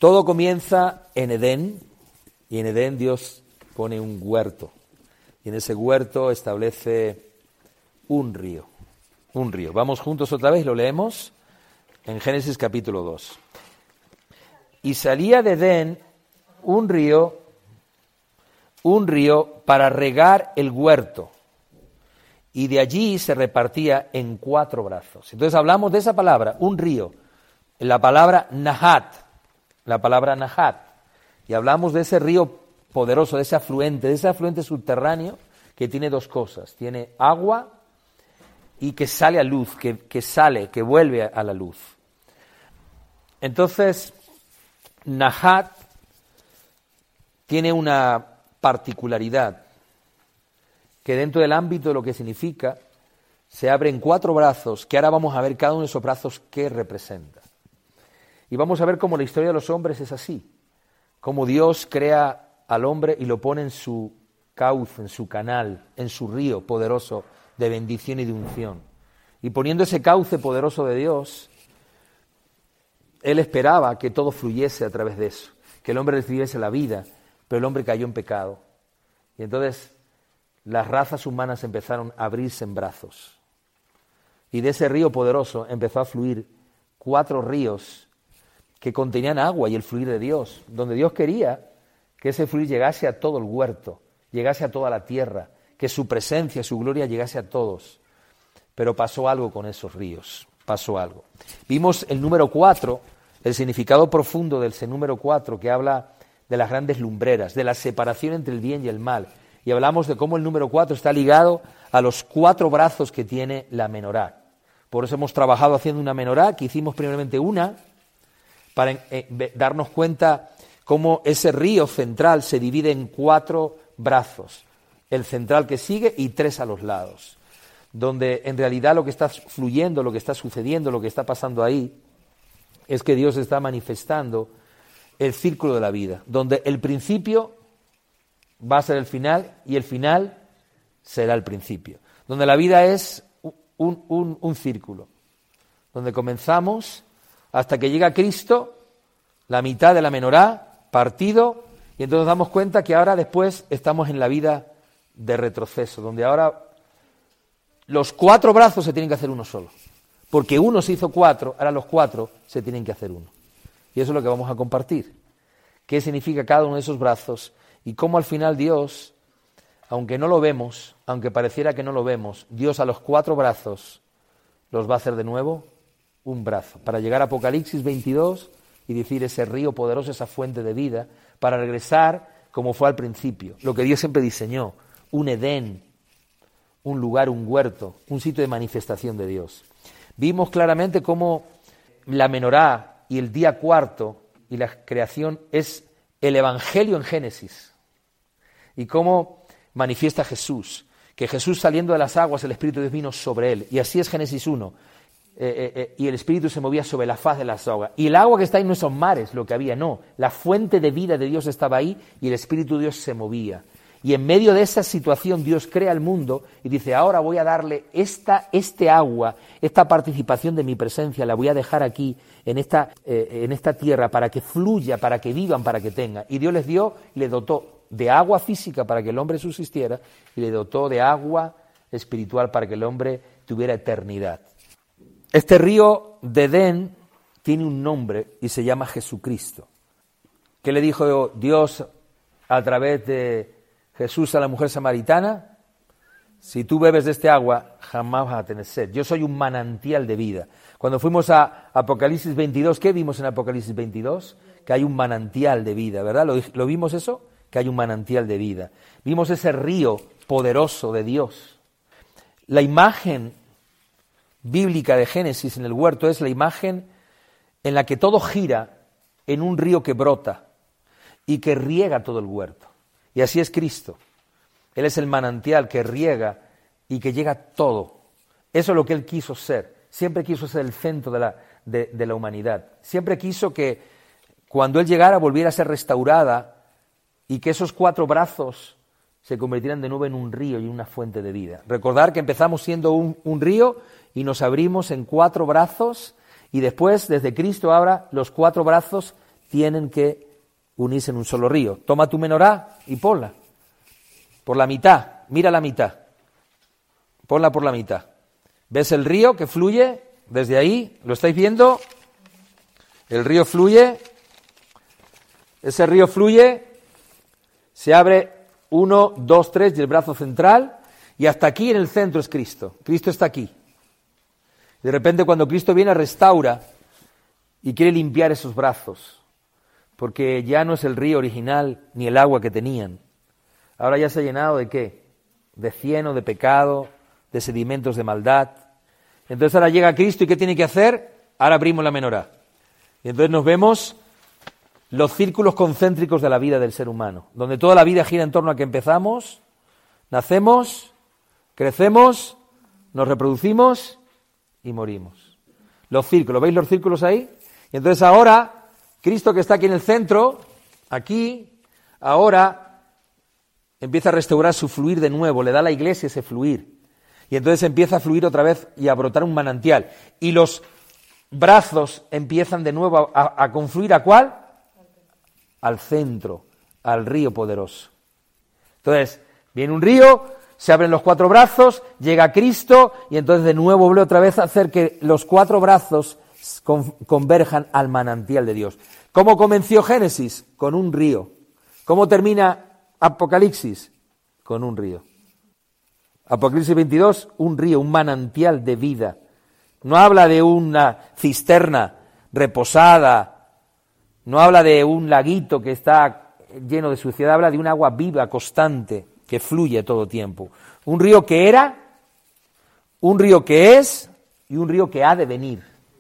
Todo comienza en Edén, y en Edén Dios pone un huerto, y en ese huerto establece un río. Vamos juntos otra vez, lo leemos en Génesis capítulo 2. Y salía de Edén un río para regar el huerto, y de allí se repartía en 4 brazos. Entonces hablamos de esa palabra, un río, la palabra Nahat, y hablamos de ese río poderoso, de ese afluente subterráneo que tiene 2 cosas, tiene agua y que sale a luz, que vuelve a la luz. Entonces, Nahat tiene una particularidad, que dentro del ámbito de lo que significa, se abre en 4 brazos, que ahora vamos a ver cada uno de esos brazos qué representa. Y vamos a ver cómo la historia de los hombres es así, cómo Dios crea al hombre y lo pone en su cauce, en su canal, en su río poderoso de bendición y de unción. Y poniendo ese cauce poderoso de Dios, Él esperaba que todo fluyese a través de eso, que el hombre recibiese la vida, pero el hombre cayó en pecado. Y entonces las razas humanas empezaron a abrirse en brazos. Y de ese río poderoso empezó a fluir 4 ríos que contenían agua y el fluir de Dios, donde Dios quería que ese fluir llegase a todo el huerto, llegase a toda la tierra, que su presencia, su gloria llegase a todos. Pero pasó algo con esos ríos, pasó algo. Vimos el número 4, el significado profundo del número 4, que habla de las grandes lumbreras, de la separación entre el bien y el mal. Y hablamos de cómo el número 4 está ligado a los 4 brazos que tiene la menorá. Por eso hemos trabajado haciendo una menorá, que hicimos primeramente una, para darnos cuenta cómo ese río central se divide en 4 brazos. El central que sigue y 3 a los lados. Donde en realidad lo que está fluyendo, lo que está sucediendo, lo que está pasando ahí, es que Dios está manifestando el círculo de la vida, donde el principio va a ser el final y el final será el principio. Donde la vida es un círculo, donde comenzamos hasta que llega Cristo, la mitad de la menorá, partido, y entonces nos damos cuenta que ahora después estamos en la vida de retroceso, donde ahora los 4 brazos se tienen que hacer uno solo, porque uno se hizo 4, ahora los 4 se tienen que hacer uno. Y eso es lo que vamos a compartir. ¿Qué significa cada uno de esos brazos? Y cómo al final Dios, aunque no lo vemos, aunque pareciera que no lo vemos, Dios a los 4 brazos los va a hacer de nuevo un brazo, para llegar a Apocalipsis 22 y decir ese río poderoso, esa fuente de vida, para regresar como fue al principio, lo que Dios siempre diseñó, un Edén, un lugar, un huerto, un sitio de manifestación de Dios. Vimos claramente cómo la menorá y el día cuarto y la creación es el Evangelio en Génesis, y cómo manifiesta Jesús, que Jesús saliendo de las aguas, el Espíritu de Dios vino sobre él, y así es Génesis 1, y el Espíritu se movía sobre la faz de las aguas, y el agua que está ahí no son mares lo que había, no, la fuente de vida de Dios estaba ahí, y el Espíritu de Dios se movía. Y en medio de esa situación Dios crea el mundo y dice, ahora voy a darle este agua, esta participación de mi presencia, la voy a dejar aquí, en esta tierra, para que fluya, para que vivan, para que tengan. Y Dios les dio, le dotó de agua física para que el hombre subsistiera, y le dotó de agua espiritual para que el hombre tuviera eternidad. Este río de Edén tiene un nombre y se llama Jesucristo. ¿Qué le dijo Dios a través de Jesús a la mujer samaritana? Si tú bebes de este agua, jamás vas a tener sed. Yo soy un manantial de vida. Cuando fuimos a Apocalipsis 22, ¿qué vimos en Apocalipsis 22? Que hay un manantial de vida, ¿verdad? ¿Lo vimos eso? Que hay un manantial de vida. Vimos ese río poderoso de Dios. La imagen bíblica de Génesis en el huerto es la imagen en la que todo gira en un río que brota y que riega todo el huerto. Y así es Cristo. Él es el manantial que riega y que llega a todo. Eso es lo que Él quiso ser. Siempre quiso ser el centro de la humanidad. Siempre quiso que cuando Él llegara volviera a ser restaurada y que esos 4 brazos se convirtieran de nuevo en un río y una fuente de vida. Recordar que empezamos siendo un río y nos abrimos en 4 brazos y después, desde Cristo ahora, los 4 brazos tienen que unirse en un solo río. Toma tu menorá y ponla por la mitad, mira la mitad, ponla por la mitad. ¿Ves el río que fluye desde ahí? ¿Lo estáis viendo? El río fluye, ese río fluye, se abre 1, 2, 3 y el brazo central, y hasta aquí en el centro es Cristo. Cristo está aquí. De repente cuando Cristo viene restaura y quiere limpiar esos brazos, porque ya no es el río original ni el agua que tenían. Ahora ya se ha llenado ¿de qué? De cieno, de pecado, de sedimentos de maldad. Entonces ahora llega Cristo y ¿qué tiene que hacer? Ahora abrimos la menorá. Y entonces nos vemos los círculos concéntricos de la vida del ser humano, donde toda la vida gira en torno a que empezamos, nacemos, crecemos, nos reproducimos y morimos. Los círculos, ¿veis los círculos ahí? Y entonces ahora, Cristo que está aquí en el centro, aquí, ahora empieza a restaurar su fluir de nuevo, le da a la iglesia ese fluir. Y entonces empieza a fluir otra vez y a brotar un manantial. Y los brazos empiezan de nuevo a confluir ¿a cuál? Al centro, al río poderoso. Entonces, viene un río, se abren los 4 brazos, llega Cristo y entonces de nuevo vuelve otra vez a hacer que los 4 brazos converjan al manantial de Dios. ¿Cómo comenzó Génesis? Con un río. ¿Cómo termina Apocalipsis? Con un río. Apocalipsis 22, un río, un manantial de vida. No habla de una cisterna reposada, no habla de un laguito que está lleno de suciedad, habla de un agua viva, constante, que fluye todo tiempo. Un río que era, un río que es y un río que ha de venir.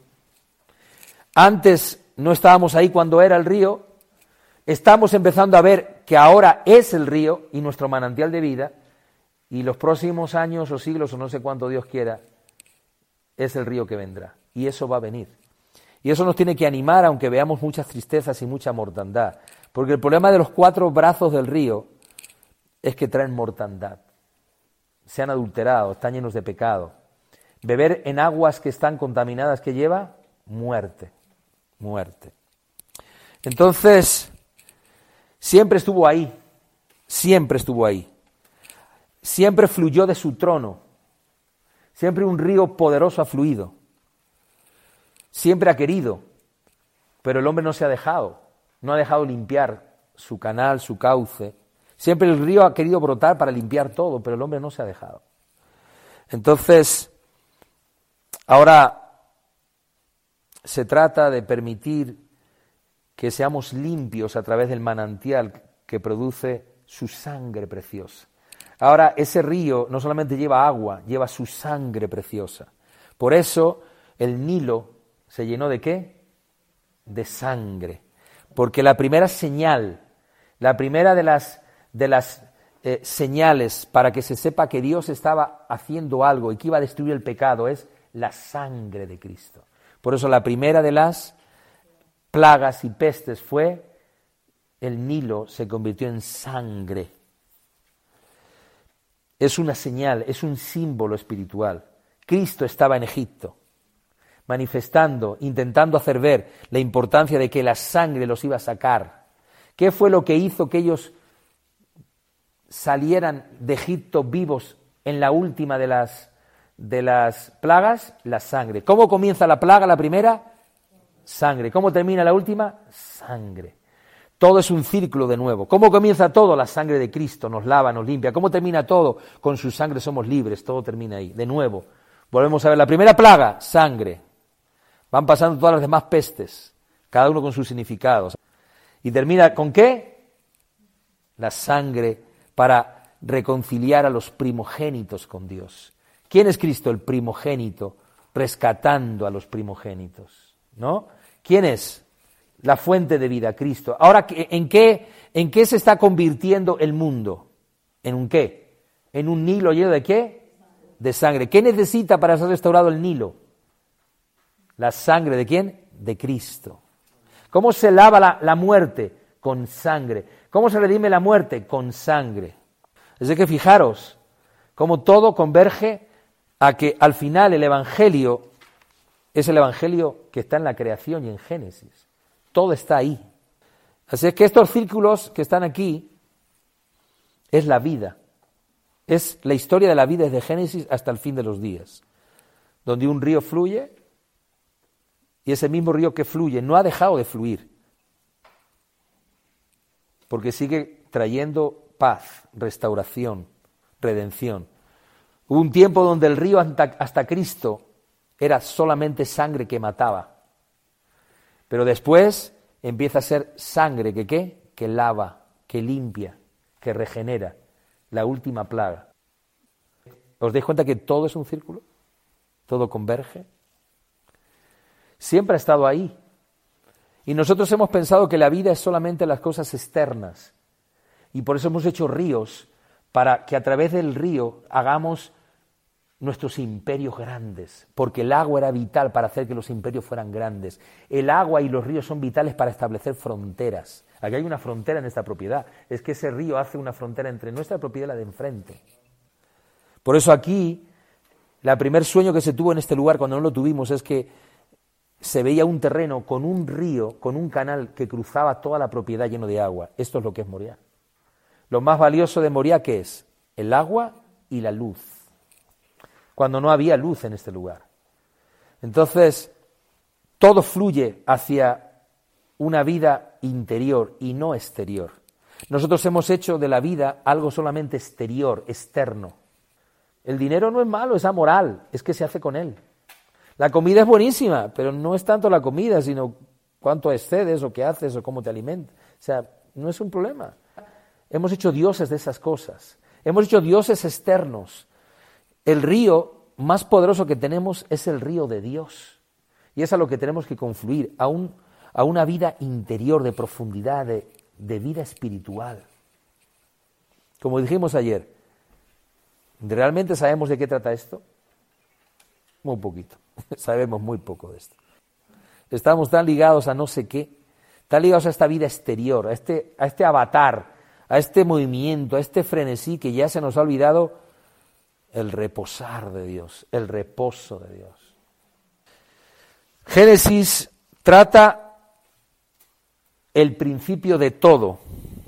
Antes no estábamos ahí cuando era el río, estamos empezando a ver que ahora es el río y nuestro manantial de vida, y los próximos años o siglos o no sé cuánto Dios quiera, es el río que vendrá, y eso va a venir. Y eso nos tiene que animar, aunque veamos muchas tristezas y mucha mortandad, porque el problema de los 4 brazos del río es que traen mortandad, se han adulterado, están llenos de pecado. Beber en aguas que están contaminadas, ¿qué lleva? Muerte, muerte. Entonces, siempre estuvo ahí, siempre estuvo ahí. Siempre fluyó de su trono, siempre un río poderoso ha fluido, siempre ha querido, pero el hombre no se ha dejado, no ha dejado limpiar su canal, su cauce. Siempre el río ha querido brotar para limpiar todo, pero el hombre no se ha dejado. Entonces, ahora se trata de permitir que seamos limpios a través del manantial que produce su sangre preciosa. Ahora, ese río no solamente lleva agua, lleva su sangre preciosa. Por eso, el Nilo se llenó ¿de qué? De sangre. Porque la primera señal, la primera de las señales para que se sepa que Dios estaba haciendo algo y que iba a destruir el pecado es la sangre de Cristo. Por eso la primera de las plagas y pestes fue el Nilo se convirtió en sangre. Es una señal, es un símbolo espiritual. Cristo estaba en Egipto, manifestando, intentando hacer ver la importancia de que la sangre los iba a sacar. ¿Qué fue lo que hizo que ellos salieran de Egipto vivos en la última de las plagas? La sangre. ¿Cómo comienza la plaga, la primera? Sangre. ¿Cómo termina la última? Sangre. Todo es un círculo de nuevo. ¿Cómo comienza todo? La sangre de Cristo nos lava, nos limpia. ¿Cómo termina todo? Con su sangre somos libres, todo termina ahí. De nuevo, volvemos a ver la primera plaga, sangre. Van pasando todas las demás pestes, cada uno con sus significados. ¿Y termina con qué? La sangre para reconciliar a los primogénitos con Dios. ¿Quién es Cristo? El primogénito, rescatando a los primogénitos, ¿no? ¿Quién es? La fuente de vida, Cristo. Ahora, ¿en qué se está convirtiendo el mundo? ¿En un qué? ¿En un Nilo lleno de qué? De sangre. ¿Qué necesita para ser restaurado el Nilo? ¿La sangre de quién? De Cristo. ¿Cómo se lava la muerte? Con sangre. ¿Cómo se redime la muerte? Con sangre. Es de que fijaros cómo todo converge a que al final el Evangelio es el Evangelio que está en la creación y en Génesis. Todo está ahí. Así es que estos círculos que están aquí es la vida. Es la historia de la vida desde Génesis hasta el fin de los días, donde un río fluye y ese mismo río que fluye no ha dejado de fluir, porque sigue trayendo paz, restauración, redención. Hubo un tiempo donde el río hasta Cristo era solamente sangre que mataba, pero después empieza a ser sangre que ¿qué? Que lava, que limpia, que regenera, la última plaga. ¿Os dais cuenta que todo es un círculo? ¿Todo converge? Siempre ha estado ahí. Y nosotros hemos pensado que la vida es solamente las cosas externas. Y por eso hemos hecho ríos, para que a través del río hagamos nuestros imperios grandes, porque el agua era vital para hacer que los imperios fueran grandes. El agua y los ríos son vitales para establecer fronteras. Aquí hay una frontera en esta propiedad. Es que ese río hace una frontera entre nuestra propiedad y la de enfrente. Por eso aquí, el primer sueño que se tuvo en este lugar cuando no lo tuvimos es que se veía un terreno con un río, con un canal que cruzaba toda la propiedad lleno de agua. Esto es lo que es Moriah. Lo más valioso de Moriah, ¿qué es? El agua y la luz. Cuando no había luz en este lugar. Entonces, todo fluye hacia una vida interior y no exterior. Nosotros hemos hecho de la vida algo solamente exterior, externo. El dinero no es malo, es amoral, es que se hace con él. La comida es buenísima, pero no es tanto la comida, sino cuánto excedes o qué haces o cómo te alimentas. O sea, no es un problema. Hemos hecho dioses de esas cosas. Hemos hecho dioses externos. El río más poderoso que tenemos es el río de Dios. Y es a lo que tenemos que confluir, a una vida interior de profundidad, de vida espiritual. Como dijimos ayer, ¿realmente sabemos de qué trata esto? Muy poquito. Sabemos muy poco de esto. Estamos tan ligados a no sé qué, tan ligados a esta vida exterior, a este avatar, a este movimiento, a este frenesí que ya se nos ha olvidado el reposar de Dios, el reposo de Dios. Génesis trata el principio de todo,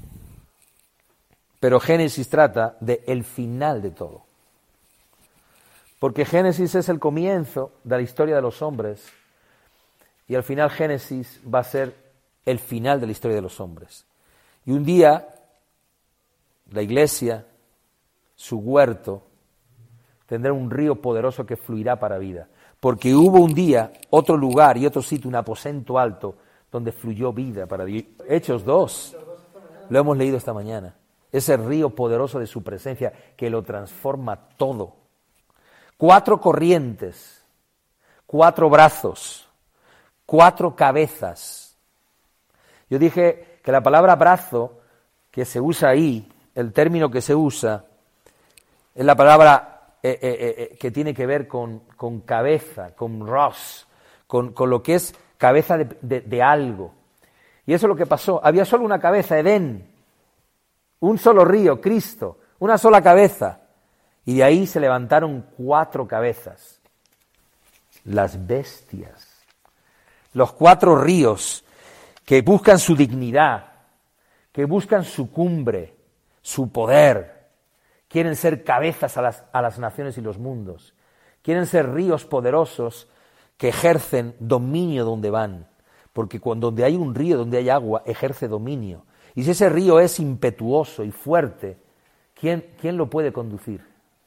pero Génesis trata de el final de todo. Porque Génesis es el comienzo de la historia de los hombres y al final Génesis va a ser el final de la historia de los hombres. Y un día la iglesia, su huerto, tendrá un río poderoso que fluirá para vida. Porque hubo un día, otro lugar y otro sitio, un aposento alto, donde fluyó vida para Dios. Hechos 2, lo hemos leído esta mañana. Ese río poderoso de su presencia que lo transforma todo. 4 corrientes, 4 brazos, 4 cabezas. Yo dije que la palabra brazo que se usa ahí, el término que se usa, es la palabra que tiene que ver con cabeza, con ros, con lo que es cabeza de algo. Y eso es lo que pasó. Había solo una cabeza, Edén, un solo río, Cristo, una sola cabeza. Y de ahí se levantaron 4 cabezas. Las bestias. Los 4 ríos que buscan su dignidad, que buscan su cumbre, su poder. Quieren ser cabezas a las naciones y los mundos. Quieren ser ríos poderosos que ejercen dominio donde van. Porque donde hay un río, donde hay agua, ejerce dominio. Y si ese río es impetuoso y fuerte, ¿quién lo puede conducir?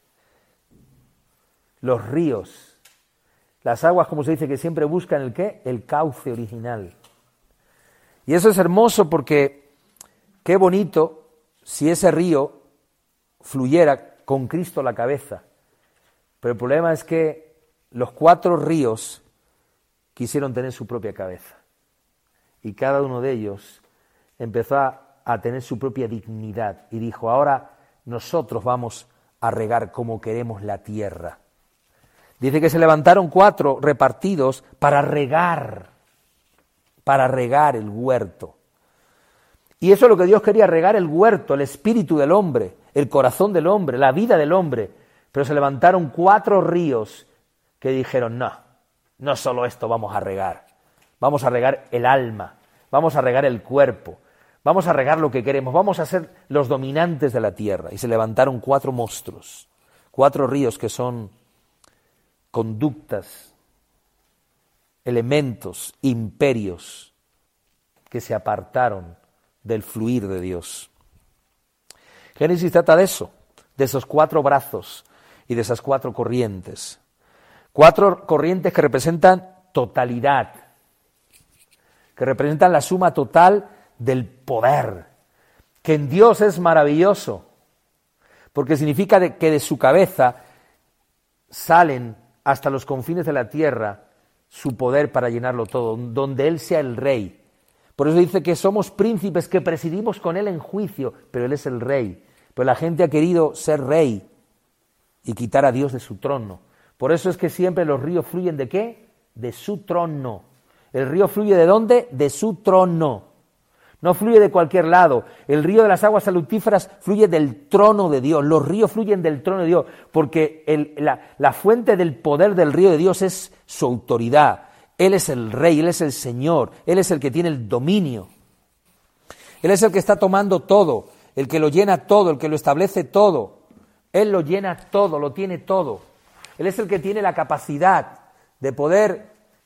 Los ríos, las aguas, como se dice, que siempre buscan ¿el qué? El cauce original. Y eso es hermoso porque qué bonito si ese río fluyera con Cristo a la cabeza. Pero el problema es que los 4 ríos quisieron tener su propia cabeza. Y cada uno de ellos empezó a tener su propia dignidad. Y dijo, ahora nosotros vamos a regar como queremos la tierra. Dice que se levantaron 4 repartidos para regar el huerto. Y eso es lo que Dios quería, regar el huerto, el espíritu del hombre, el corazón del hombre, la vida del hombre. Pero se levantaron 4 ríos que dijeron, no solo esto vamos a regar el alma, vamos a regar el cuerpo, Vamos a regar lo que queremos, vamos a ser los dominantes de la tierra. Y se levantaron 4 monstruos, 4 ríos que son conductas, elementos, imperios que se apartaron del fluir de Dios. Génesis trata de eso, de esos 4 brazos y de esas 4 corrientes. 4 corrientes que representan totalidad, que representan la suma total del poder, que en Dios es maravilloso, porque significa que de su cabeza salen hasta los confines de la tierra su poder para llenarlo todo, donde Él sea el rey. Por eso dice que somos príncipes que presidimos con Él en juicio, pero Él es el rey. Pero la gente ha querido ser rey y quitar a Dios de su trono. Por eso es que siempre los ríos fluyen ¿de qué? De su trono. El río fluye ¿de dónde? De su trono. No fluye de cualquier lado. El río de las aguas salutíferas fluye del trono de Dios. Los ríos fluyen del trono de Dios, porque la fuente del poder del río de Dios es su autoridad. Él es el rey, Él es el Señor, Él es el que tiene el dominio. Él es el que está tomando todo, el que lo llena todo, el que lo establece todo. Él lo llena todo, lo tiene todo. Él es el que tiene la capacidad de poder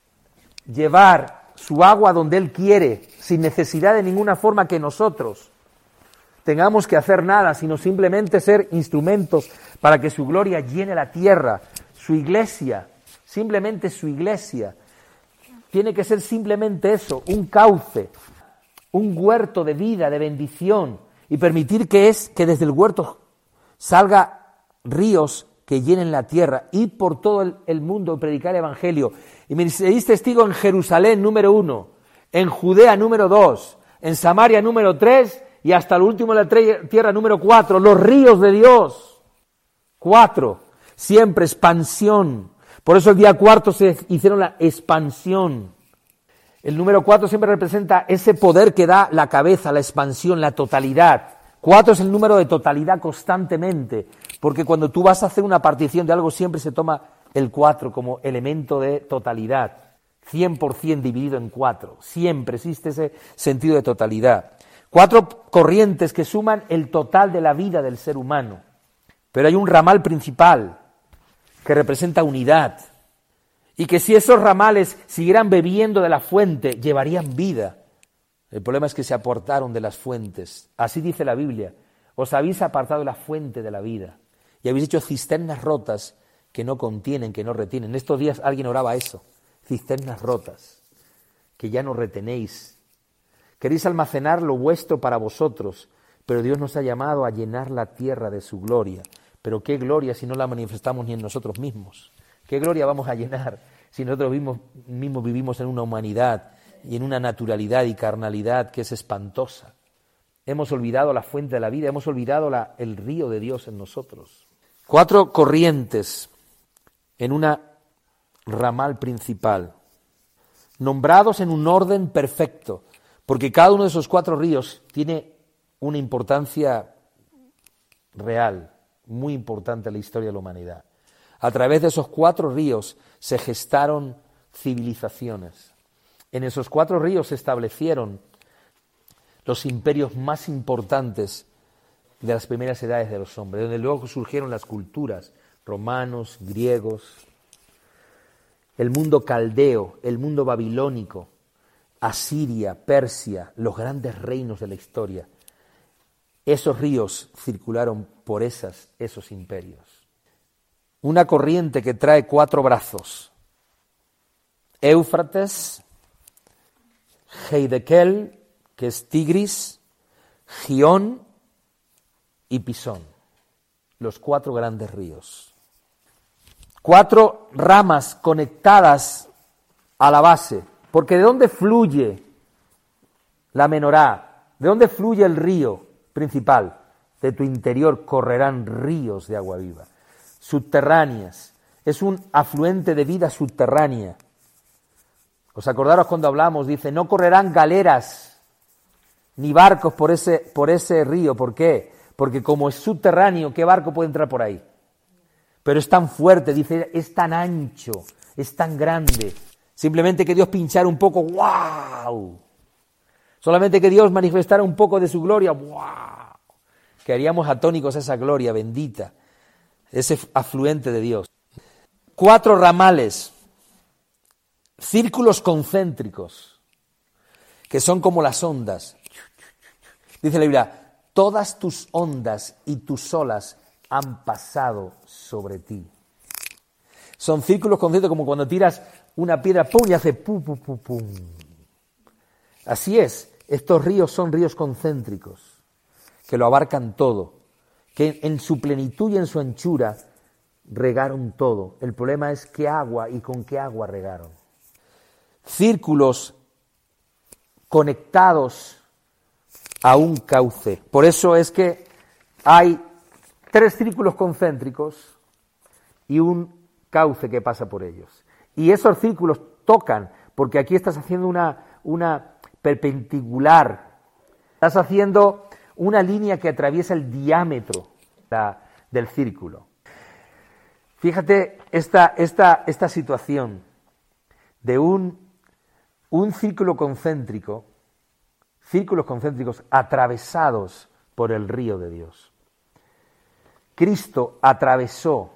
llevar su agua donde Él quiere, sin necesidad de ninguna forma que nosotros tengamos que hacer nada, sino simplemente ser instrumentos para que su gloria llene la tierra, su iglesia, simplemente su iglesia. Tiene que ser simplemente eso, un cauce, un huerto de vida, de bendición, y permitir que desde el huerto salga ríos que llenen la tierra, y por todo el mundo predicar el evangelio. Y me seréis testigo en Jerusalén, número 1, en Judea, número 2, en Samaria, número 3, y hasta el último de la tierra, número 4, los ríos de Dios. 4, siempre expansión. Por eso el día 4 se hicieron la expansión. El número 4 siempre representa ese poder que da la cabeza, la expansión, la totalidad. 4 es el número de totalidad constantemente, porque cuando tú vas a hacer una partición de algo siempre se toma el 4 como elemento de totalidad, 100% dividido en 4, siempre existe ese sentido de totalidad. 4 corrientes que suman el total de la vida del ser humano, pero hay un ramal principal que representa unidad, y que si esos ramales siguieran bebiendo de la fuente, llevarían vida. El problema es que se apartaron de las fuentes. Así dice la Biblia: os habéis apartado de la fuente de la vida y habéis hecho cisternas rotas que no contienen, que no retienen. En estos días alguien oraba eso: cisternas rotas, que ya no retenéis. Queréis almacenar lo vuestro para vosotros, pero Dios nos ha llamado a llenar la tierra de su gloria. Pero qué gloria si no la manifestamos ni en nosotros mismos. ¿Qué gloria vamos a llenar si nosotros mismos vivimos en una humanidad y en una naturalidad y carnalidad que es espantosa? Hemos olvidado la fuente de la vida, hemos olvidado el río de Dios en nosotros. 4 corrientes en una ramal principal, nombrados en un orden perfecto, porque cada uno de esos 4 ríos tiene una importancia real, muy importante en la historia de la humanidad. A través de esos 4 ríos se gestaron civilizaciones. En esos 4 ríos se establecieron los imperios más importantes de las primeras edades de los hombres, donde luego surgieron las culturas, romanos, griegos, el mundo caldeo, el mundo babilónico, Asiria, Persia, los grandes reinos de la historia. Esos ríos circularon por esos imperios. Una corriente que trae 4 brazos: Éufrates, Heidekel, que es Tigris, Gión y Pisón, los 4 grandes ríos. 4 ramas conectadas a la base, porque ¿de dónde fluye la menorá? ¿De dónde fluye el río principal? De tu interior correrán ríos de agua viva, subterráneas. Es un afluente de vida subterránea. ¿Os acordaros cuando hablamos? Dice, no correrán galeras ni barcos por ese río. ¿Por qué? Porque como es subterráneo, ¿qué barco puede entrar por ahí? Pero es tan fuerte, dice, es tan ancho, es tan grande. Simplemente que Dios pinchara un poco, ¡wow! Solamente que Dios manifestara un poco de su gloria, ¡wow! Quedaríamos atónicos a esa gloria bendita, ese afluente de Dios. 4 ramales, círculos concéntricos, que son como las ondas. Dice la Biblia, todas tus ondas y tus olas han pasado sobre ti. Son círculos concéntricos como cuando tiras una piedra, ¡pum!, y hace ¡pum, pum, pum, pum! Así es, estos ríos son ríos concéntricos, que lo abarcan todo, que en su plenitud y en su anchura regaron todo. El problema es qué agua y con qué agua regaron. Círculos conectados a un cauce. Por eso es que hay 3 círculos concéntricos y un cauce que pasa por ellos. Y esos círculos tocan, porque aquí estás haciendo una perpendicular, estás haciendo una línea que atraviesa el diámetro del círculo. Fíjate esta situación de un círculo concéntrico, círculos concéntricos atravesados por el río de Dios. Cristo atravesó.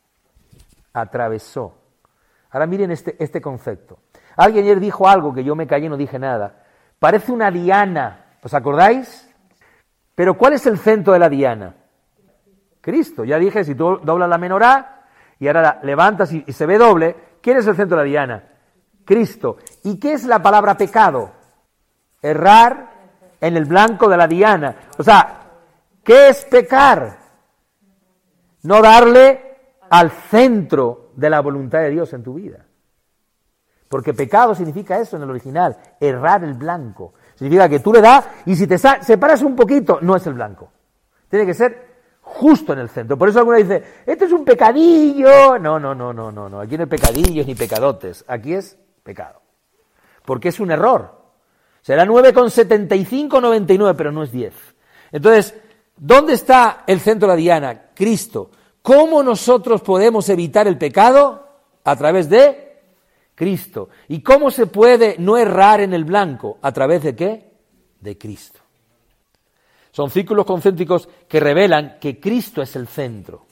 Ahora miren este concepto. Alguien ayer dijo algo que yo me callé y no dije nada. Parece una diana, ¿os acordáis? Pero ¿cuál es el centro de la diana? Cristo. Ya dije, si tú doblas la menorá y ahora la levantas y se ve doble, ¿quién es el centro de la diana? Cristo. ¿Y qué es la palabra pecado? Errar en el blanco de la diana. O sea, ¿qué es pecar? No darle al centro de la voluntad de Dios en tu vida. Porque pecado significa eso en el original, errar el blanco. Significa que tú le das y si te separas un poquito, no es el blanco. Tiene que ser justo en el centro. Por eso alguno dice, esto es un pecadillo. No. Aquí no hay pecadillos ni pecadotes. Aquí es pecado. Porque es un error. Será 9,75, 99, pero no es 10. Entonces, ¿dónde está el centro de la diana? Cristo. ¿Cómo nosotros podemos evitar el pecado? A través de Cristo. ¿Y cómo se puede no errar en el blanco? ¿A través de qué? De Cristo. Son círculos concéntricos que revelan que Cristo es el centro.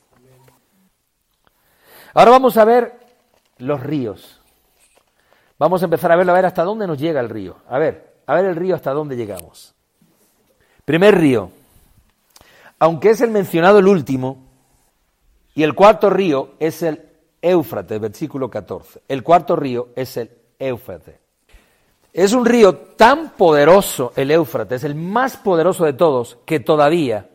Ahora vamos a ver los ríos. Vamos a empezar a ver hasta dónde nos llega el río. A ver el río hasta dónde llegamos. Primer río. Aunque es el mencionado el último, y el cuarto río es el Éufrates, versículo 14. El cuarto río es el Éufrates. Es un río tan poderoso, el Éufrates, el más poderoso de todos, que todavía,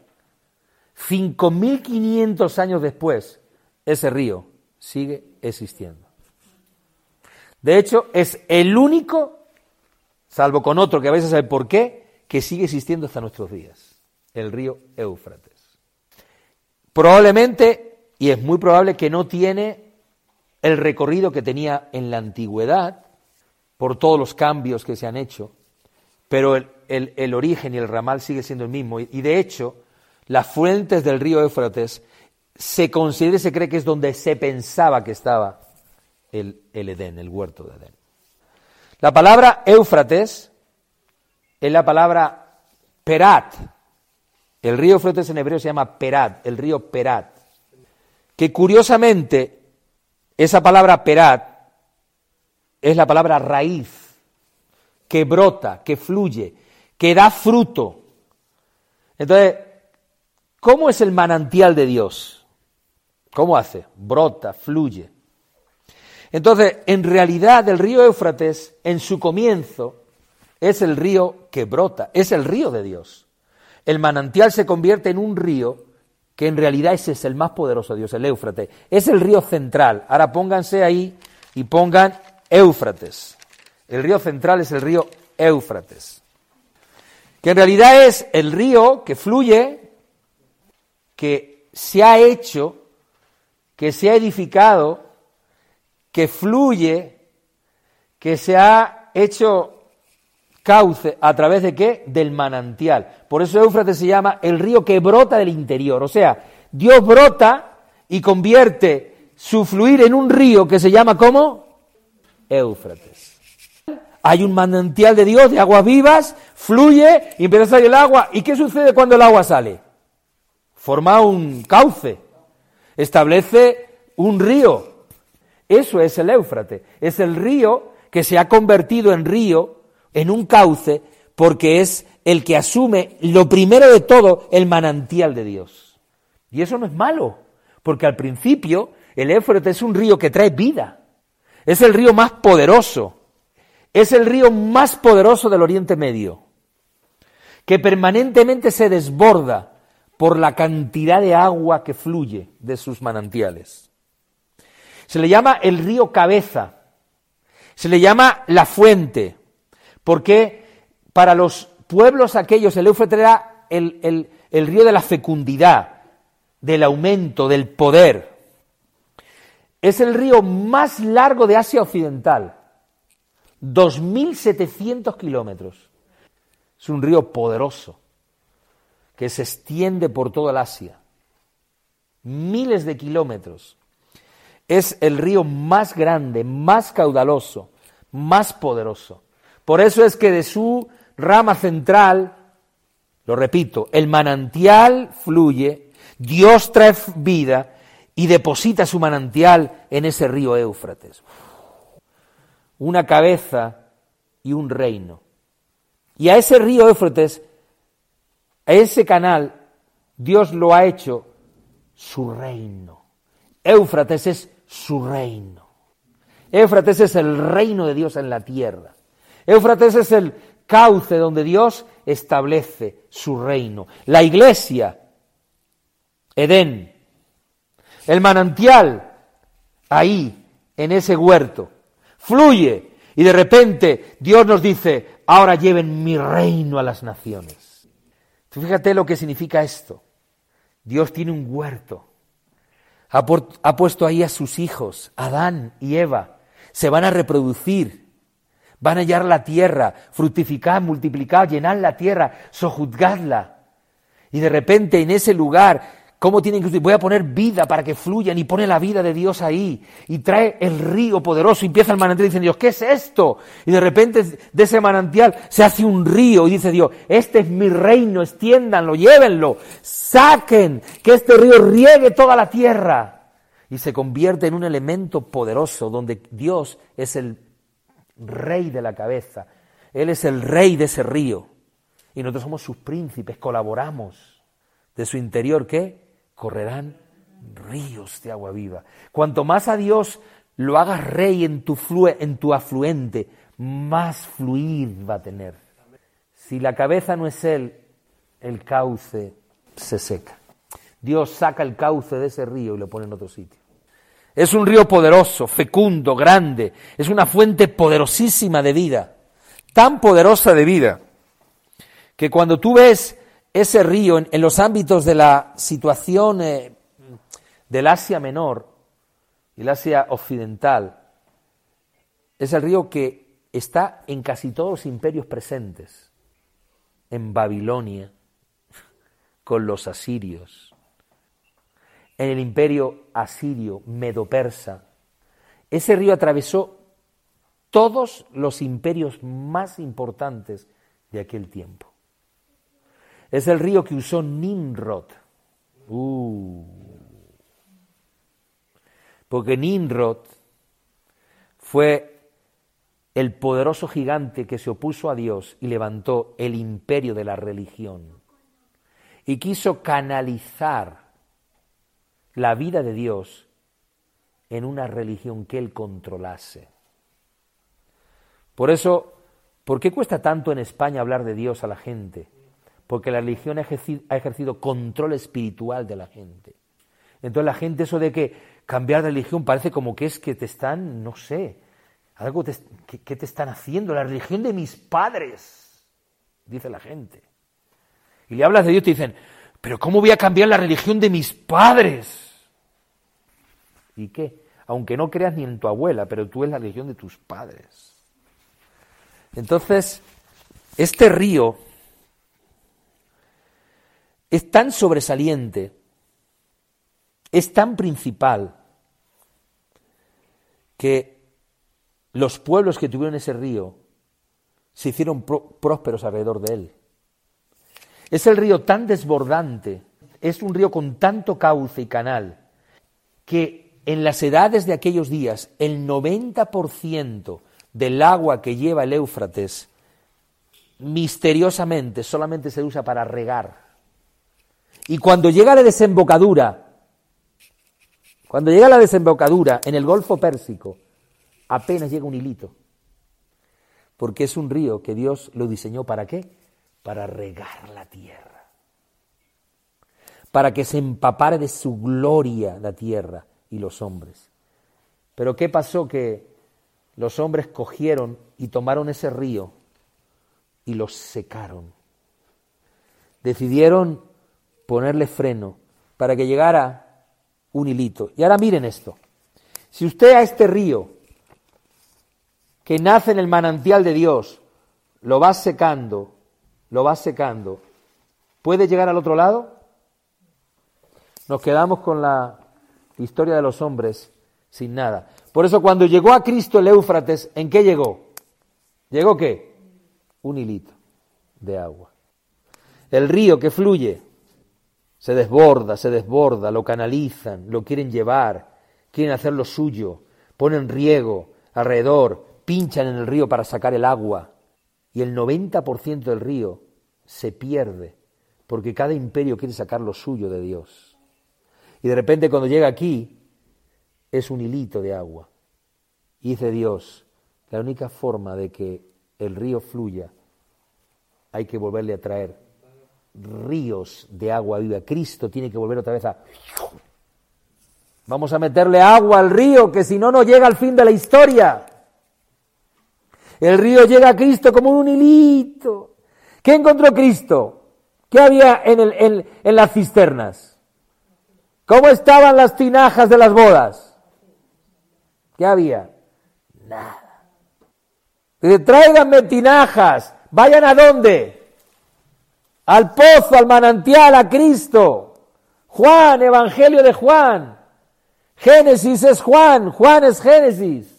5.500 años después, ese río sigue existiendo. De hecho, es el único, salvo con otro que vais a saber por qué, que sigue existiendo hasta nuestros días, el río Éufrates. Probablemente, y es muy probable que no tiene el recorrido que tenía en la antigüedad, por todos los cambios que se han hecho, pero el origen y el ramal sigue siendo el mismo. Y de hecho, las fuentes del río Éufrates se considera y se cree que es donde se pensaba que estaba el Edén, el huerto de Edén. La palabra Éufrates es la palabra Perat. El río Éufrates en hebreo se llama Perat, el río Perat. Que curiosamente, esa palabra Perat es la palabra raíz, que brota, que fluye, que da fruto. Entonces, ¿cómo es el manantial de Dios? ¿Cómo hace? Brota, fluye. Entonces, en realidad el río Éufrates, en su comienzo, es el río que brota, es el río de Dios. El manantial se convierte en un río que en realidad ese es el más poderoso de Dios, el Éufrates. Es el río central. Ahora pónganse ahí y pongan Éufrates. El río central es el río Éufrates. Que en realidad es el río que fluye, que se ha hecho, que se ha edificado, que fluye, que se ha hecho cauce, ¿a través de qué? Del manantial. Por eso Éufrates se llama el río que brota del interior. O sea, Dios brota y convierte su fluir en un río que se llama ¿cómo? Éufrates. hay un manantial de Dios, de aguas vivas, fluye y empieza a salir el agua. ¿Y qué sucede cuando el agua sale? Forma un cauce, establece un río. Eso es el Éufrates, es el río que se ha convertido en río, en un cauce, porque es el que asume, lo primero de todo, el manantial de Dios. Y eso no es malo, porque al principio el Éufrates es un río que trae vida, es el río más poderoso, es el río más poderoso del Oriente Medio, que permanentemente se desborda por la cantidad de agua que fluye de sus manantiales. Se le llama el río cabeza, se le llama la fuente, porque para los pueblos aquellos el Éufrates era el río de la fecundidad, del aumento, del poder. Es el río más largo de Asia Occidental, 2.700 kilómetros. Es un río poderoso que se extiende por toda el Asia, miles de kilómetros. Es el río más grande, más caudaloso, más poderoso. Por eso es que de su rama central, lo repito, el manantial fluye, Dios trae vida y deposita su manantial en ese río Éufrates. Una cabeza y un reino. Y a ese río Éufrates, a ese canal, Dios lo ha hecho su reino. Éufrates es su reino. Éufrates es el reino de Dios en la tierra. Éufrates es el cauce donde Dios establece su reino. La iglesia, Edén, el manantial, ahí, en ese huerto, fluye y de repente Dios nos dice, ahora lleven mi reino a las naciones. Fíjate lo que significa esto. Dios tiene un huerto. Ha puesto ahí a sus hijos, Adán y Eva. Se van a reproducir, van a hallar la tierra, fructificar, multiplicar, llenar la tierra, sojuzgadla. Y de repente en ese lugar, ¿cómo tienen que? Voy a poner vida para que fluyan, y pone la vida de Dios ahí, y trae el río poderoso, y empieza el manantial y dice Dios, ¿qué es esto? Y de repente de ese manantial se hace un río, y dice Dios, este es mi reino, extiéndanlo, llévenlo, saquen, que este río riegue toda la tierra. Y se convierte en un elemento poderoso, donde Dios es el rey de la cabeza, Él es el rey de ese río, y nosotros somos sus príncipes, colaboramos. De su interior, ¿qué? Correrán ríos de agua viva. Cuanto más a Dios lo hagas rey en tu afluente, más fluir va a tener. Si la cabeza no es Él, el cauce se seca. Dios saca el cauce de ese río y lo pone en otro sitio. Es un río poderoso, fecundo, grande. Es una fuente poderosísima de vida. Tan poderosa de vida, que cuando tú ves ese río en los ámbitos de la situación del Asia Menor y el Asia Occidental, es el río que está en casi todos los imperios presentes. En Babilonia, con los asirios, en el imperio asirio, medo-persa. Ese río atravesó todos los imperios más importantes de aquel tiempo. Es el río que usó Nimrod. Porque Nimrod fue el poderoso gigante que se opuso a Dios y levantó el imperio de la religión. Y quiso canalizar la vida de Dios en una religión que él controlase. Por eso, ¿por qué cuesta tanto en España hablar de Dios a la gente? Porque la religión ha ejercido control espiritual de la gente. Entonces la gente, eso de que cambiar de religión parece como que es que te están, no sé, algo que te están haciendo, la religión de mis padres, dice la gente. Y le hablas de Dios y te dicen, pero ¿cómo voy a cambiar la religión de mis padres? ¿Y qué? Aunque no creas ni en tu abuela, pero tú eres la religión de tus padres. Entonces, este río es tan sobresaliente, es tan principal, que los pueblos que tuvieron ese río se hicieron prósperos alrededor de él. Es el río tan desbordante, es un río con tanto cauce y canal, que en las edades de aquellos días el 90% del agua que lleva el Éufrates misteriosamente solamente se usa para regar. Y cuando llega a la desembocadura en el Golfo Pérsico, apenas llega un hilito. Porque es un río que Dios lo diseñó ¿para qué? Para regar la tierra. Para que se empapare de su gloria la tierra y los hombres. Pero ¿qué pasó? Que los hombres cogieron y tomaron ese río y los secaron. Decidieron ponerle freno para que llegara un hilito. Y ahora miren esto. Si usted a este río que nace en el manantial de Dios lo va secando, ¿puede llegar al otro lado? Nos quedamos con la historia de los hombres sin nada. Por eso cuando llegó a Cristo el Éufrates, ¿en qué llegó? ¿Llegó qué? Un hilito de agua. El río que fluye se desborda, lo canalizan, lo quieren llevar, quieren hacer lo suyo, ponen riego alrededor, pinchan en el río para sacar el agua. Y el 90% del río se pierde porque cada imperio quiere sacar lo suyo de Dios. Y de repente cuando llega aquí es un hilito de agua. Y dice Dios, la única forma de que el río fluya hay que volverle a traer ríos de agua viva. Cristo tiene que volver otra vez a... Vamos a meterle agua al río, que si no, no llega al fin de la historia. El río llega a Cristo como un hilito. ¿Qué encontró Cristo? ¿Qué había en las cisternas? ¿Cómo estaban las tinajas de las bodas? ¿Qué había? Nada. Dice, tráiganme tinajas. ¿Vayan a dónde? Al pozo, al manantial, a Cristo. Juan, Evangelio de Juan. Génesis es Juan, Juan es Génesis.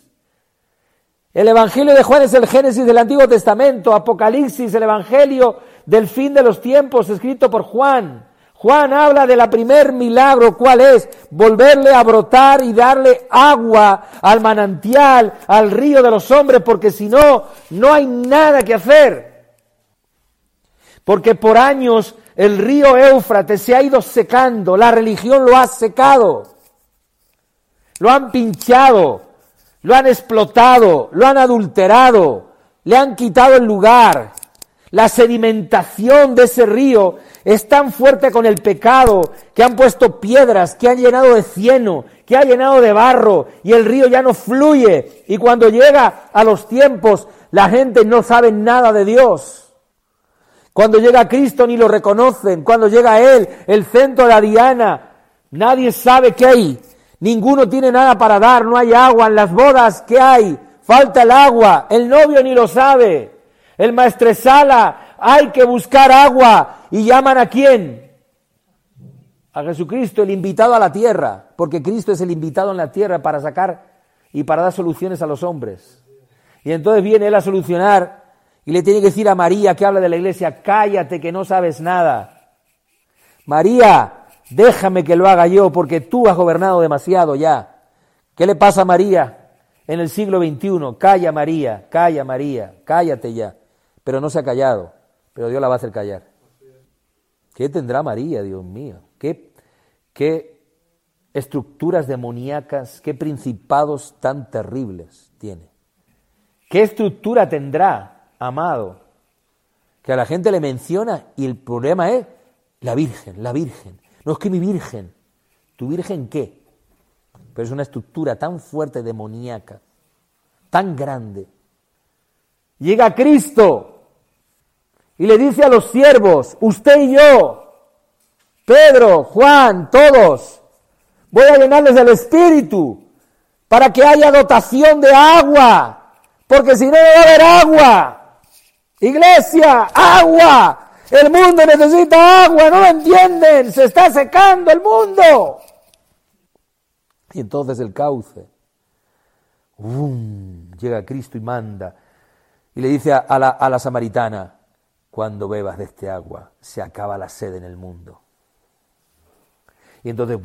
El Evangelio de Juan es el Génesis del Antiguo Testamento. Apocalipsis, el Evangelio del fin de los tiempos, escrito por Juan. Juan habla de la primer milagro, ¿cuál es? Volverle a brotar y darle agua al manantial, al río de los hombres, porque si no, no hay nada que hacer. Porque por años el río Éufrates se ha ido secando, la religión lo ha secado, lo han pinchado, lo han explotado, lo han adulterado, le han quitado el lugar. La sedimentación de ese río es tan fuerte con el pecado que han puesto piedras, que han llenado de cieno, que ha llenado de barro y el río ya no fluye. Y cuando llega a los tiempos, la gente no sabe nada de Dios. Cuando llega Cristo ni lo reconocen. Cuando llega Él, el centro de la diana, nadie sabe qué hay. Ninguno tiene nada para dar, no hay agua. En las bodas, ¿qué hay? Falta el agua. El novio ni lo sabe. El maestresala, hay que buscar agua. ¿Y llaman a quién? A Jesucristo, el invitado a la tierra. Porque Cristo es el invitado en la tierra para sacar y para dar soluciones a los hombres. Y entonces viene Él a solucionar y le tiene que decir a María, que habla de la iglesia, cállate que no sabes nada. María, déjame que lo haga yo porque tú has gobernado demasiado ya. ¿Qué le pasa a María en el siglo XXI? Calla María, cállate ya. Pero no se ha callado, pero Dios la va a hacer callar. ¿Qué tendrá María, Dios mío? ¿Qué estructuras demoníacas, qué principados tan terribles tiene? ¿Qué estructura tendrá, amado? Que a la gente le menciona y el problema es la Virgen. No es que mi Virgen. ¿Tu Virgen qué? Pero es una estructura tan fuerte demoníaca, tan grande. Llega Cristo y le dice a los siervos, usted y yo, Pedro, Juan, todos, voy a llenarles del Espíritu para que haya dotación de agua, porque si no, no va a haber agua. Iglesia, agua. El mundo necesita agua, ¿no lo entienden? Se está secando el mundo. Y entonces el cauce, llega Cristo y manda. Y le dice a la samaritana, cuando bebas de este agua, se acaba la sed en el mundo. Y entonces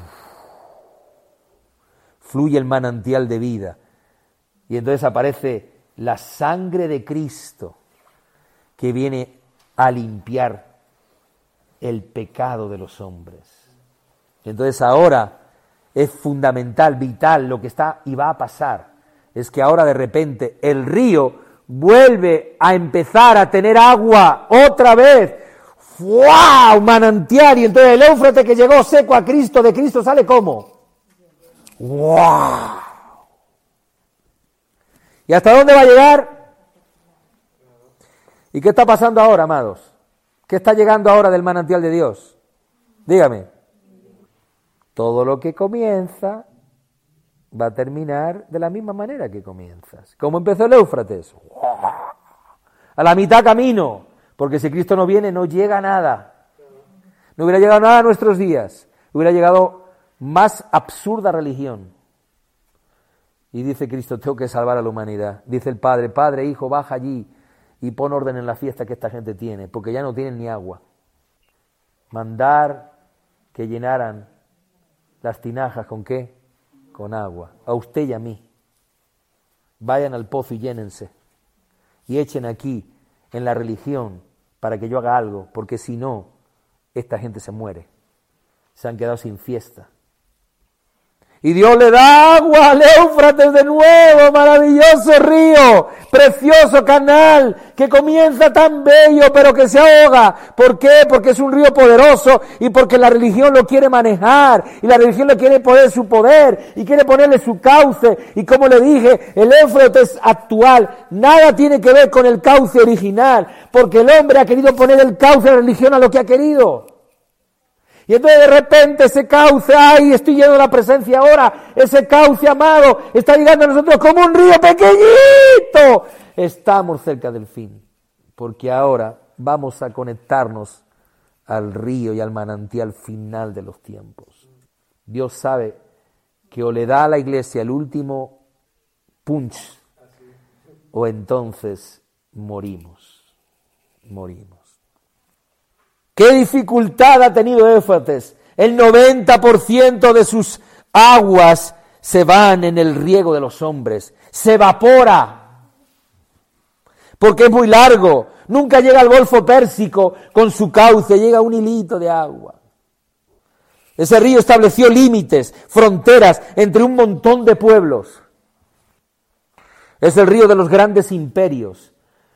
fluye el manantial de vida. Y entonces aparece la sangre de Cristo que viene a limpiar el pecado de los hombres. Y entonces ahora es fundamental, vital, lo que está y va a pasar. Es que ahora de repente el río vuelve a empezar a tener agua otra vez. ¡Fua! Un manantial. Y entonces el Éufrates que llegó seco a Cristo, de Cristo sale ¿cómo? ¡Wow! ¿Y hasta dónde va a llegar? ¿Y qué está pasando ahora, amados? ¿Qué está llegando ahora del manantial de Dios? Dígame. Todo lo que comienza va a terminar de la misma manera que comienzas. ¿Cómo empezó el Éufrates? A la mitad camino, porque si Cristo no viene no llega nada. No hubiera llegado nada a nuestros días. Hubiera llegado más absurda religión. Y dice Cristo, tengo que salvar a la humanidad. Dice el Padre, Padre, Hijo, baja allí y pon orden en la fiesta que esta gente tiene, porque ya no tienen ni agua. Mandar que llenaran las tinajas, ¿con qué? Con agua. A usted y a mí. Vayan al pozo y llénense. Y echen aquí, en la religión, para que yo haga algo, porque si no, esta gente se muere. Se han quedado sin fiesta. Y Dios le da agua al Éufrates de nuevo, maravilloso río, precioso canal, que comienza tan bello, pero que se ahoga. ¿Por qué? Porque es un río poderoso y porque la religión lo quiere manejar, y la religión le quiere poner su poder, y quiere ponerle su cauce. Y como le dije, el Éufrates actual nada tiene que ver con el cauce original, porque el hombre ha querido poner el cauce de la religión a lo que ha querido. Y entonces de repente ese cauce, ¡ay, estoy lleno de la presencia ahora! Ese cauce, amado, está llegando a nosotros como un río pequeñito. Estamos cerca del fin, porque ahora vamos a conectarnos al río y al manantial final de los tiempos. Dios sabe que o le da a la iglesia el último punch, o entonces morimos. ¿Qué dificultad ha tenido Éufrates? El 90% de sus aguas se van en el riego de los hombres. Se evapora. Porque es muy largo. Nunca llega al Golfo Pérsico con su cauce. Llega un hilito de agua. Ese río estableció límites, fronteras entre un montón de pueblos. Es el río de los grandes imperios.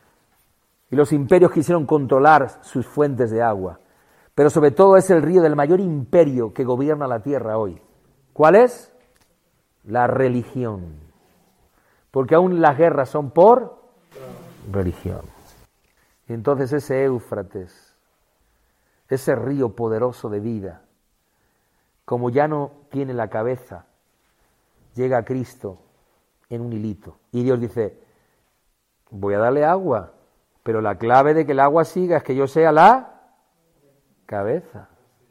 Y los imperios quisieron controlar sus fuentes de agua. Pero sobre todo es el río del mayor imperio que gobierna la tierra hoy. ¿Cuál es? La religión. Porque aún las guerras son por religión. Y entonces ese Éufrates, ese río poderoso de vida, como ya no tiene la cabeza, llega a Cristo en un hilito. Y Dios dice, voy a darle agua. Pero la clave de que el agua siga es que yo sea la cabeza.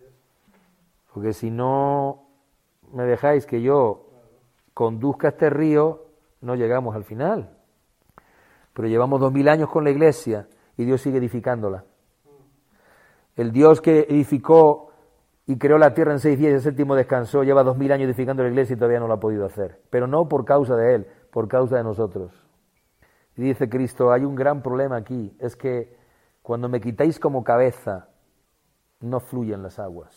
Porque si no me dejáis que yo conduzca este río, no llegamos al final. Pero llevamos 2000 años con la iglesia y Dios sigue edificándola. El Dios que edificó y creó la tierra en 6 días y el séptimo descansó, lleva 2000 años edificando la iglesia y todavía no lo ha podido hacer. Pero no por causa de Él, por causa de nosotros. Y dice Cristo, hay un gran problema aquí, es que cuando me quitáis como cabeza, no fluyen las aguas.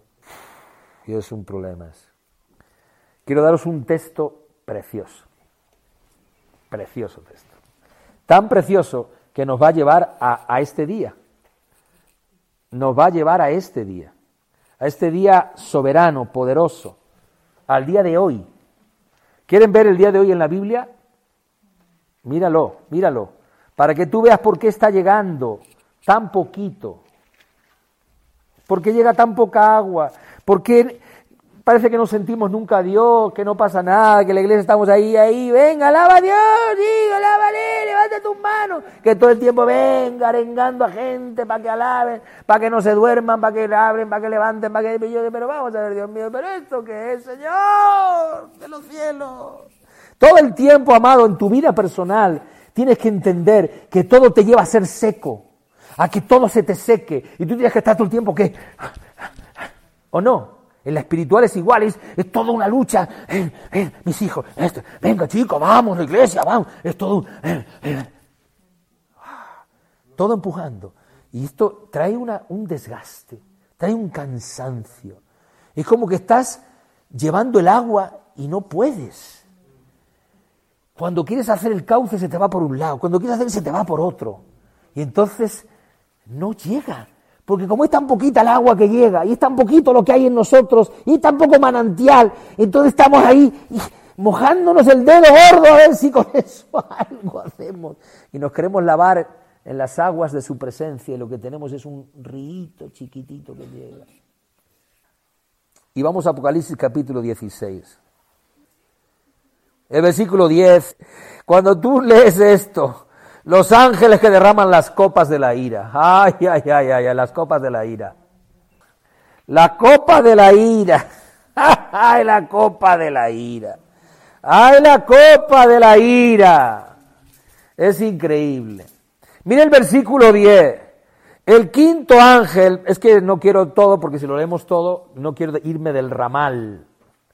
Y es un problema. Quiero daros un texto precioso. Precioso texto. Tan precioso que nos va a llevar a este día. Nos va a llevar a este día. A este día soberano, poderoso. Al día de hoy. ¿Quieren ver el día de hoy en la Biblia? Míralo, para que tú veas por qué está llegando tan poquito, por qué llega tan poca agua, por qué parece que no sentimos nunca a Dios, que no pasa nada, que la iglesia estamos ahí, venga, alaba a Dios, diga, alábale, levanta tus manos, que todo el tiempo venga arengando a gente para que alaben, para que no se duerman, para que abren, para que levanten, para que yo, pero vamos a ver, Dios mío, pero esto qué es, Señor, de los cielos. Todo el tiempo, amado, en tu vida personal, Tienes que entender que todo te lleva a ser seco, a que todo se te seque. Y tú tienes que estar todo el tiempo que... ¿O no? En la espiritual es igual, es toda una lucha. Mis hijos, venga chicos, vamos a la iglesia, vamos. Es todo todo empujando. Y esto trae un desgaste, trae un cansancio. Es como que estás llevando el agua y no puedes. Cuando quieres hacer el cauce se te va por un lado, cuando quieres hacer se te va por otro. Y entonces no llega. Porque como es tan poquita el agua que llega, y es tan poquito lo que hay en nosotros, y es tan poco manantial, entonces estamos ahí mojándonos el dedo gordo a ver si con eso algo hacemos. Y nos queremos lavar en las aguas de su presencia, y lo que tenemos es un río chiquitito que llega. Y vamos a Apocalipsis capítulo 16. El versículo 10. Cuando tú lees esto, los ángeles que derraman las copas de la ira. Ay, ay, ay, ay, las copas de la ira. La copa de la ira. Ay, la copa de la ira. Ay, la copa de la ira. Es increíble. Mira el versículo 10. El quinto ángel, es que no quiero todo, porque si lo leemos todo, no quiero irme del ramal.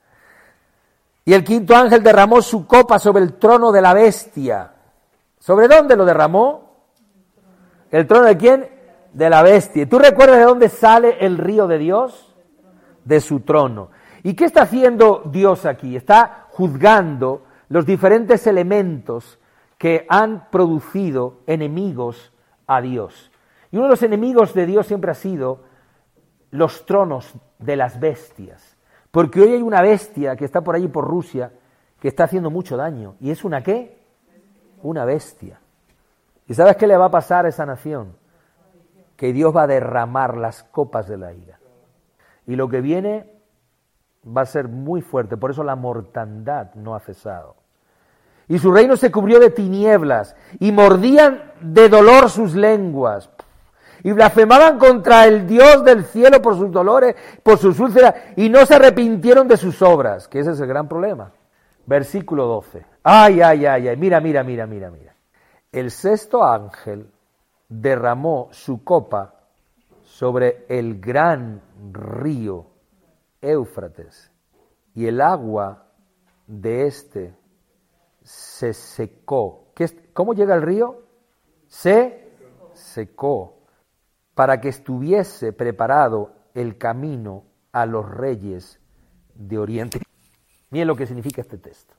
Y el quinto ángel derramó su copa sobre el trono de la bestia. ¿Sobre dónde lo derramó? ¿El trono de quién? De la bestia. ¿Tú recuerdas de dónde sale el río de Dios? De su trono. ¿Y qué está haciendo Dios aquí? Está juzgando los diferentes elementos que han producido enemigos a Dios. Y uno de los enemigos de Dios siempre ha sido los tronos de las bestias. Porque hoy hay una bestia que está por allí por Rusia que está haciendo mucho daño. ¿Y es una qué? Una bestia. ¿Y sabes qué le va a pasar a esa nación? Que Dios va a derramar las copas de la ira. Y lo que viene va a ser muy fuerte. Por eso la mortandad no ha cesado. Y su reino se cubrió de tinieblas, y mordían de dolor sus lenguas, y blasfemaban contra el Dios del cielo por sus dolores, por sus úlceras, y no se arrepintieron de sus obras, que ese es el gran problema. Versículo 12. Ay, ay, ay, ay, mira. El sexto ángel derramó su copa sobre el gran río Éufrates, y el agua de este se secó. ¿Cómo llega el río? Se secó, para que estuviese preparado el camino a los reyes de Oriente. Miren lo que significa este texto.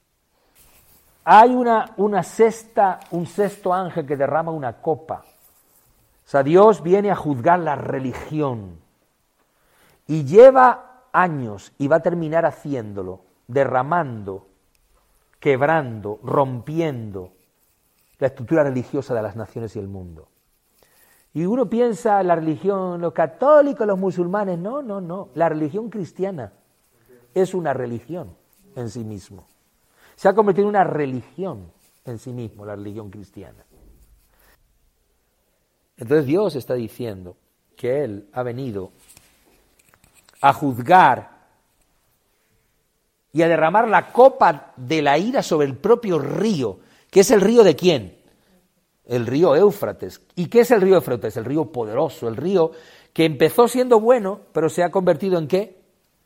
Hay un sexto ángel que derrama una copa. O sea, Dios viene a juzgar la religión. Y lleva años y va a terminar haciéndolo, derramando, quebrando, rompiendo la estructura religiosa de las naciones y el mundo. Y uno piensa en la religión, los católicos, los musulmanes, no. La religión cristiana es una religión en sí mismo. Se ha convertido en una religión en sí mismo, la religión cristiana. Entonces Dios está diciendo que Él ha venido a juzgar y a derramar la copa de la ira sobre el propio río, que es el río de ¿quién? El río Éufrates. ¿Y qué es el río Éufrates? El río poderoso, el río que empezó siendo bueno, pero se ha convertido ¿en qué?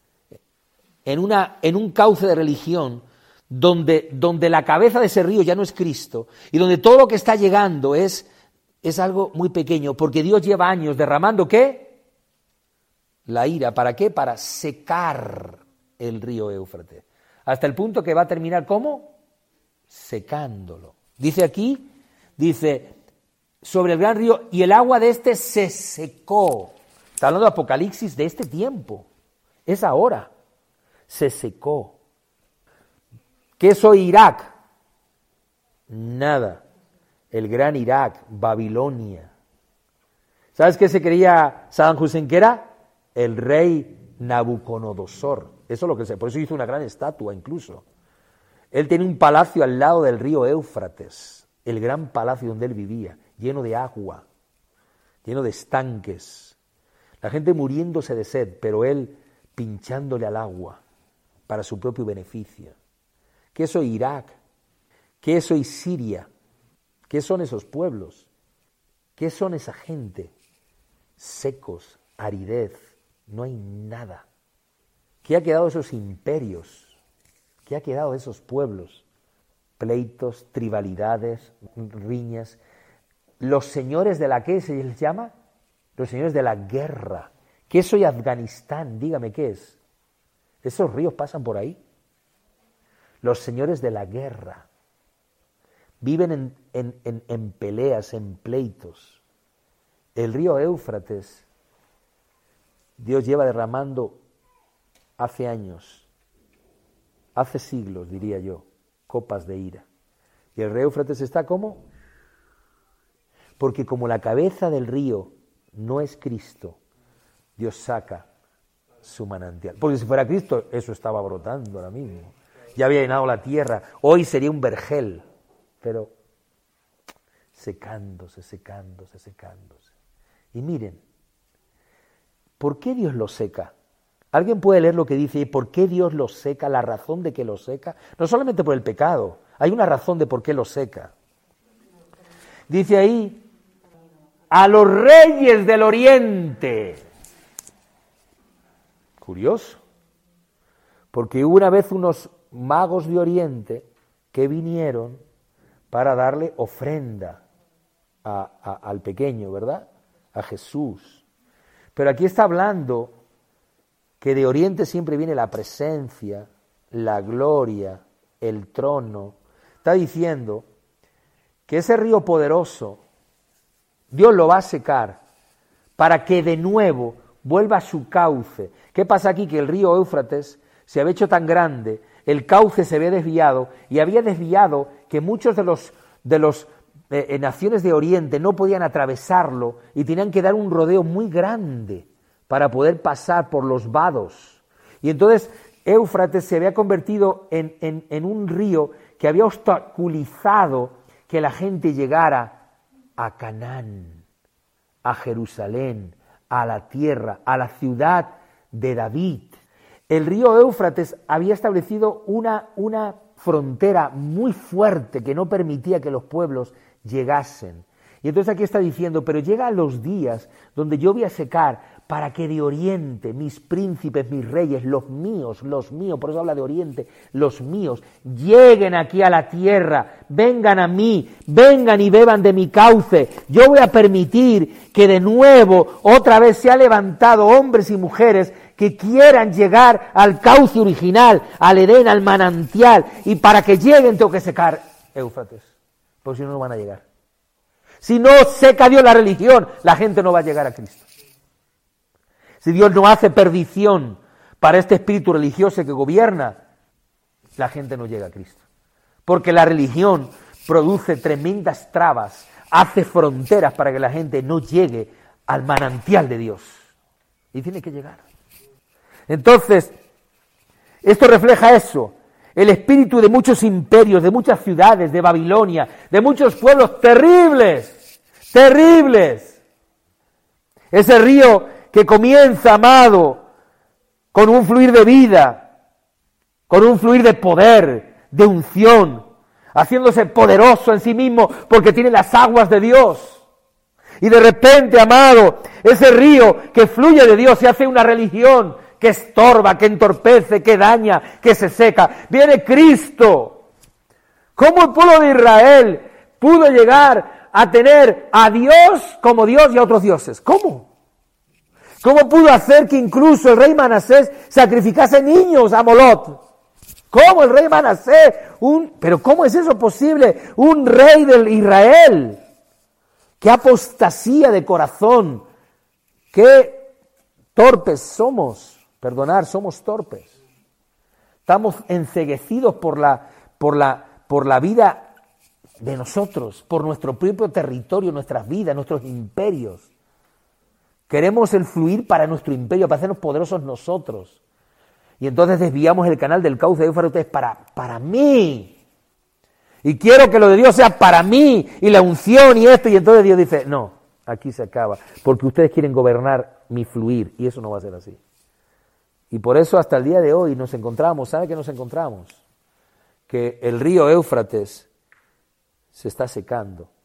En un cauce de religión donde la cabeza de ese río ya no es Cristo, y donde todo lo que está llegando es algo muy pequeño, porque Dios lleva años derramando ¿qué? La ira. ¿Para qué? Para secar el río Éufrates. Hasta el punto que va a terminar ¿cómo? Secándolo. Dice aquí, sobre el gran río, y el agua de este se secó. Está hablando de Apocalipsis de este tiempo. Es ahora. Se secó. ¿Qué es hoy Irak? Nada. El gran Irak, Babilonia. ¿Sabes qué se creía Saddam Hussein que era? El rey Nabucodonosor. Eso es lo que por eso hizo una gran estatua incluso. Él tenía un palacio al lado del río Éufrates, el gran palacio donde él vivía, lleno de agua, lleno de estanques. La gente muriéndose de sed, pero él pinchándole al agua para su propio beneficio. ¿Qué es hoy Irak? ¿Qué es hoy Siria? ¿Qué son esos pueblos? ¿Qué son esa gente? Secos, aridez, no hay nada. ¿Qué ha quedado de esos imperios? ¿Qué ha quedado de esos pueblos? Pleitos, tribalidades, riñas. Los señores de la, ¿qué se les llama? Los señores de la guerra. ¿Qué es hoy Afganistán? Dígame qué es. ¿Esos ríos pasan por ahí? Los señores de la guerra. Viven en peleas, en pleitos. El río Éufrates, Dios lleva derramando hace años, hace siglos, diría yo, copas de ira. Y el río Éufrates está ¿cómo? Porque como la cabeza del río no es Cristo, Dios saca su manantial. Porque si fuera Cristo, eso estaba brotando ahora mismo. Ya había llenado la tierra. Hoy sería un vergel, pero secándose. Y miren, ¿por qué Dios lo seca? ¿Alguien puede leer lo que dice? ¿Por qué Dios lo seca? La razón de que lo seca. No solamente por el pecado, hay una razón de por qué lo seca. Dice ahí, a los reyes del oriente. Curioso, porque hubo una vez unos magos de oriente que vinieron para darle ofrenda al pequeño, ¿verdad? A Jesús. Pero aquí está hablando que de oriente siempre viene la presencia, la gloria, el trono. Está diciendo que ese río poderoso, Dios lo va a secar para que de nuevo vuelva a su cauce. ¿Qué pasa aquí? Que el río Éufrates se había hecho tan grande, el cauce se había desviado y había desviado que muchos de los naciones de Oriente no podían atravesarlo y tenían que dar un rodeo muy grande para poder pasar por los vados. Y entonces Éufrates se había convertido en un río que había obstaculizado que la gente llegara a Canaán, a Jerusalén, a la tierra, a la ciudad de David. El río Éufrates había establecido una frontera muy fuerte que no permitía que los pueblos llegasen. Y entonces aquí está diciendo, pero llega a los días donde yo voy a secar para que de oriente mis príncipes, mis reyes, los míos, por eso habla de oriente, los míos, lleguen aquí a la tierra, vengan a mí, vengan y beban de mi cauce. Yo voy a permitir que de nuevo, otra vez se ha levantado hombres y mujeres que quieran llegar al cauce original, al Edén, al manantial, y para que lleguen tengo que secar Éufrates, porque si no, no van a llegar. Si no seca Dios la religión, la gente no va a llegar a Cristo. Si Dios no hace perdición para este espíritu religioso que gobierna, la gente no llega a Cristo. Porque la religión produce tremendas trabas, hace fronteras para que la gente no llegue al manantial de Dios. Y tiene que llegar. Entonces, esto refleja eso. El espíritu de muchos imperios, de muchas ciudades, de Babilonia, de muchos pueblos terribles, terribles. Ese río que comienza, amado, con un fluir de vida, con un fluir de poder, de unción, haciéndose poderoso en sí mismo porque tiene las aguas de Dios. Y de repente, amado, ese río que fluye de Dios se hace una religión que estorba, que entorpece, que daña, que se seca. Viene Cristo. ¿Cómo el pueblo de Israel pudo llegar a tener a Dios como Dios y a otros dioses? ¿Cómo? ¿Cómo pudo hacer que incluso el rey Manasés sacrificase niños a Molot? ¿Cómo el rey Manasés? ¿Pero cómo es eso posible? Un rey de Israel. ¡Qué apostasía de corazón! ¡Qué torpes somos! Perdonar, somos torpes. Estamos enceguecidos por la vida de nosotros, por nuestro propio territorio, nuestras vidas, nuestros imperios. Queremos el fluir para nuestro imperio, para hacernos poderosos nosotros. Y entonces desviamos el canal del cauce de Éufrates para mí. Y quiero que lo de Dios sea para mí, y la unción y esto. Y entonces Dios dice, no, aquí se acaba, porque ustedes quieren gobernar mi fluir, y eso no va a ser así. Y por eso hasta el día de hoy nos encontramos, ¿sabe qué nos encontramos? Que el río Éufrates se está secando.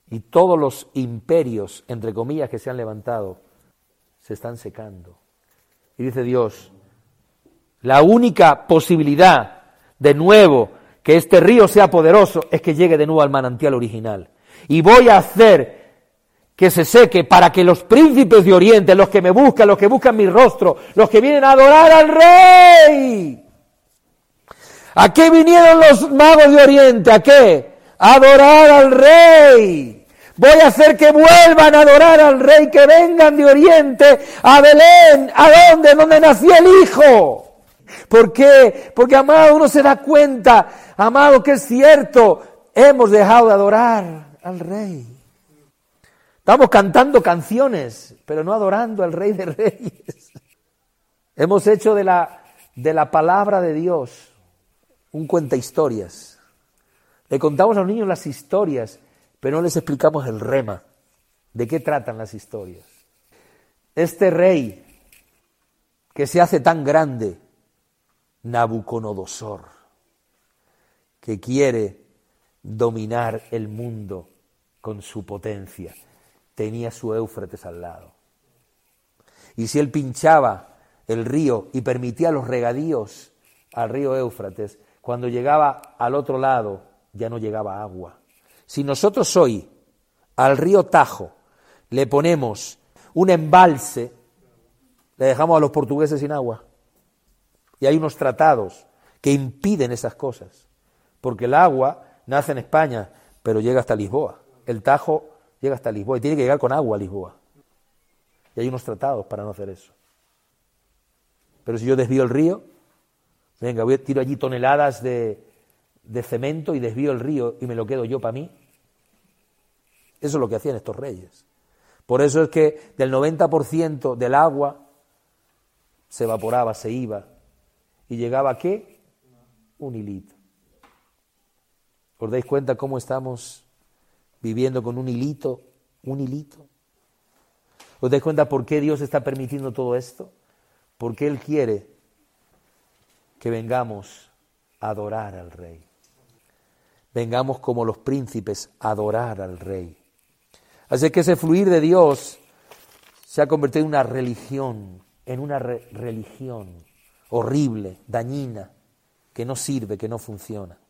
Y todos los imperios, entre comillas, que se han levantado, se están secando. Y dice Dios, la única posibilidad de nuevo que este río sea poderoso es que llegue de nuevo al manantial original. Y voy a hacer que se seque para que los príncipes de Oriente, los que me buscan, los que buscan mi rostro, los que vienen a adorar al Rey. ¿A qué vinieron los magos de Oriente? ¿A qué? A adorar al Rey. Voy a hacer que vuelvan a adorar al Rey, que vengan de Oriente a Belén. ¿A dónde? Donde nació el Hijo. ¿Por qué? Porque, amado, uno se da cuenta, amado, que es cierto, hemos dejado de adorar al Rey. Estamos cantando canciones, pero no adorando al Rey de Reyes. Hemos hecho de la palabra de Dios un cuentahistorias. Le contamos a los niños las historias, pero no les explicamos el rema. ¿De qué tratan las historias? Este rey que se hace tan grande, Nabucodonosor, que quiere dominar el mundo con su potencia, tenía su Éufrates al lado. Y si él pinchaba el río y permitía los regadíos al río Éufrates, cuando llegaba al otro lado ya no llegaba agua. Si nosotros hoy al río Tajo le ponemos un embalse, le dejamos a los portugueses sin agua. Y hay unos tratados que impiden esas cosas, porque el agua nace en España, pero llega hasta Lisboa. El Tajo llega hasta Lisboa y tiene que llegar con agua a Lisboa. Y hay unos tratados para no hacer eso. Pero si yo desvío el río, venga, tiro allí toneladas de cemento y desvío el río y me lo quedo yo para mí. Eso es lo que hacían estos reyes. Por eso es que del 90% del agua se evaporaba, se iba. ¿Y llegaba a qué? Un hilito. ¿Os dais cuenta cómo estamos viviendo con un hilito? Un hilito. ¿Os dais cuenta por qué Dios está permitiendo todo esto? Porque Él quiere que vengamos a adorar al Rey. Vengamos como los príncipes a adorar al Rey. Así que ese fluir de Dios se ha convertido en una religión, religión horrible, dañina, que no sirve, que no funciona.